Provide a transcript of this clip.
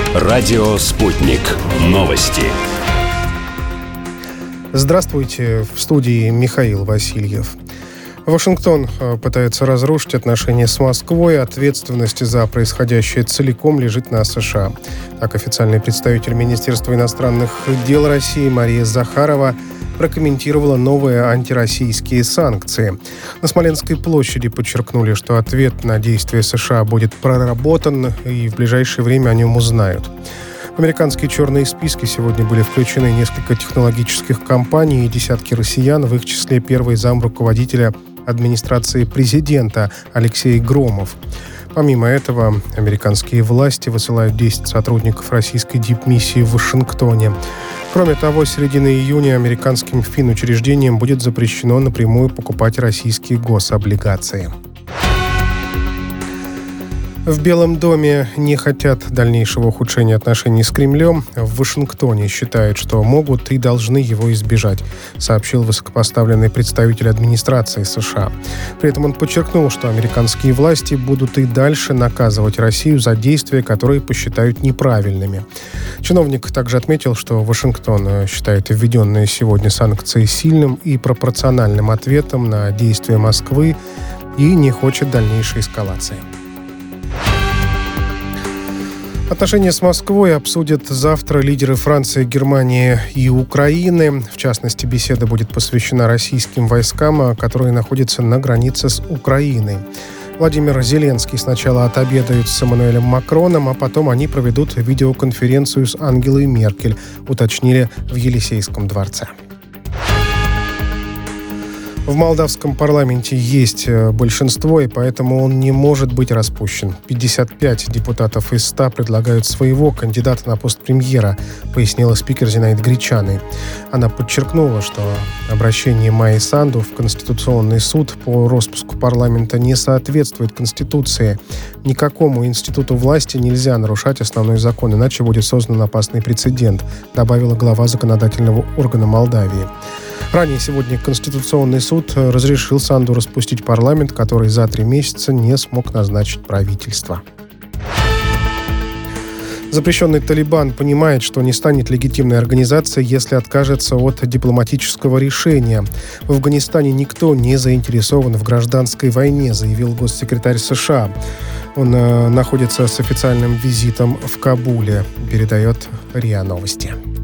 Радио «Спутник». Новости. Здравствуйте, в студии Михаил Васильев. Вашингтон пытается разрушить отношения с Москвой. Ответственность за происходящее целиком лежит на США. Так официальный представитель Министерства иностранных дел России Мария Захарова прокомментировала новые антироссийские санкции. На Смоленской площади подчеркнули, что ответ на действия США будет проработан, и в ближайшее время о нем узнают. В американские черные списки сегодня были включены несколько технологических компаний и десятки россиян, в их числе первый замруководителя администрации президента Алексей Громов. Помимо этого, американские власти высылают 10 сотрудников российской дипмиссии в Вашингтоне. Кроме того, с середины июня американским финучреждениям будет запрещено напрямую покупать российские гособлигации. В Белом доме не хотят дальнейшего ухудшения отношений с Кремлем. В Вашингтоне считают, что могут и должны его избежать, сообщил высокопоставленный представитель администрации США. При этом он подчеркнул, что американские власти будут и дальше наказывать Россию за действия, которые посчитают неправильными. Чиновник также отметил, что Вашингтон считает введенные сегодня санкции сильным и пропорциональным ответом на действия Москвы и не хочет дальнейшей эскалации. Отношения с Москвой обсудят завтра лидеры Франции, Германии и Украины. В частности, беседа будет посвящена российским войскам, которые находятся на границе с Украиной. Владимир Зеленский сначала отобедает с Эммануэлем Макроном, а потом они проведут видеоконференцию с Ангелой Меркель, уточнили в Елисейском дворце. В молдавском парламенте есть большинство, и поэтому он не может быть распущен. 55 депутатов из 100 предлагают своего кандидата на пост премьера, пояснила спикер Зинаида Гречаной. Она подчеркнула, что обращение Майи Санду в Конституционный суд по роспуску парламента не соответствует Конституции. Никакому институту власти нельзя нарушать основной закон, иначе будет создан опасный прецедент, добавила глава законодательного органа Молдавии. Ранее сегодня Конституционный суд разрешил Санду распустить парламент, который за 3 месяца не смог назначить правительство. Запрещенный Талибан понимает, что не станет легитимной организацией, если откажется от дипломатического решения. В Афганистане никто не заинтересован в гражданской войне, заявил госсекретарь США. Он находится с официальным визитом в Кабуле, передает РИА Новости.